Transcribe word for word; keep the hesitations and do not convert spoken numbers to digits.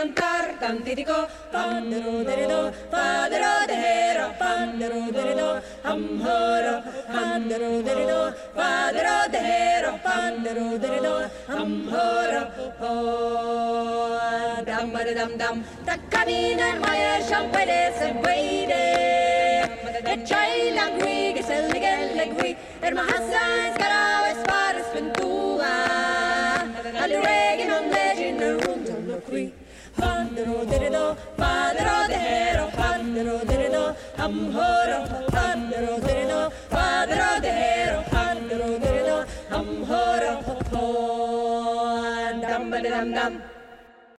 cantar cantitico, pandero derido, padero de hero, pandero derido, amhoro, pandero derido, padero de hero, pandero derido, amhoro, oh, dam dam dam, taccamina mai champere se guide, e c'hai la gui che se le le gui, e ma Hassan scarava e spara spentua, alle reghe non leggi nel room qui. Pandero derido, padero de hero, pandero derido, amhoro, pandero derido, padero de hero, pandero derido, amhoro, dam dam dam.